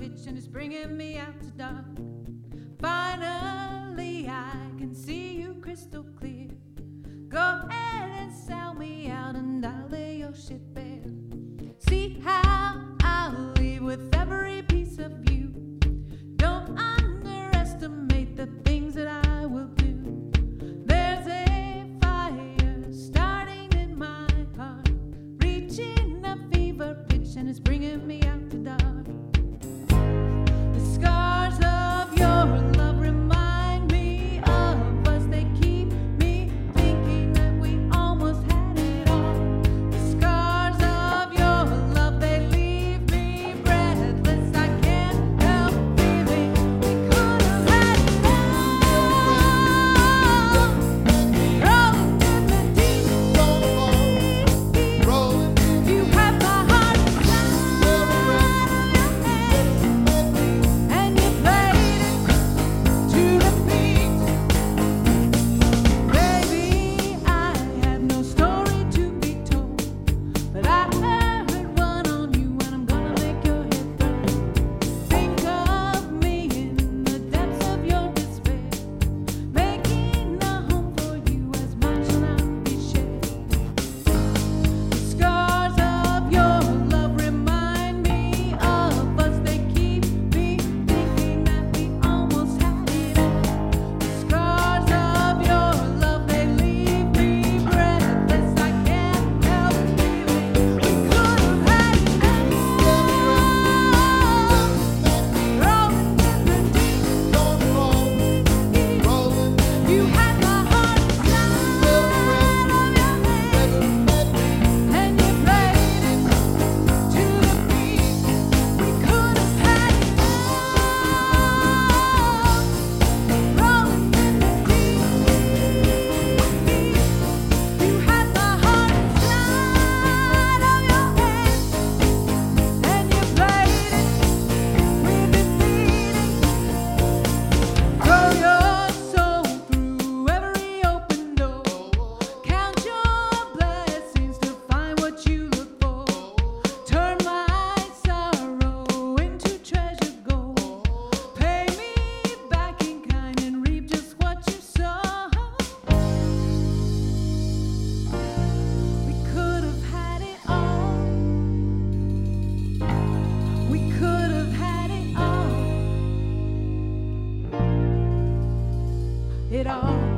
pitch and it's bringing me out to dark. Finally, I can see you crystal clear. Go ahead and sell me out and I'll lay your shit bare. See how I'll leave with every piece of you. Don't underestimate the things that I will do. There's a fire starting in my heart, reaching a fever pitch and it's bringing me out to dark. The scars of your love remind me of us. They keep me thinking that we almost had it all. The scars of your love, they leave me breathless. I can't help feeling we could have had it all. Rolling in the deep, Rolling you have my heart inside of your hands, and you played it to the beat. Baby, I have no story to be told, but I heard one on you and I'm gonna make your head burn. Think of me in the depths of your despair, making a home for you as mine shall not be shared. The scars of your love remind me of us. They keep me thinking that we almost had it all. The scars of your love, they leave me breathless. I can't help feeling we could have had it all. Rolling in the deep, you had my heart inside of your hands, and you played it to the beat. We could have had it all. Rolling in the deep, you had my heart inside of your hands, and you played it with this beating. Throw your soul through every open door. Count your blessings to find what you look for. Turn my sorrow into treasure gold. Pay me back in kind and reap just what you sow. We could have had it all. We could have had it all. It all.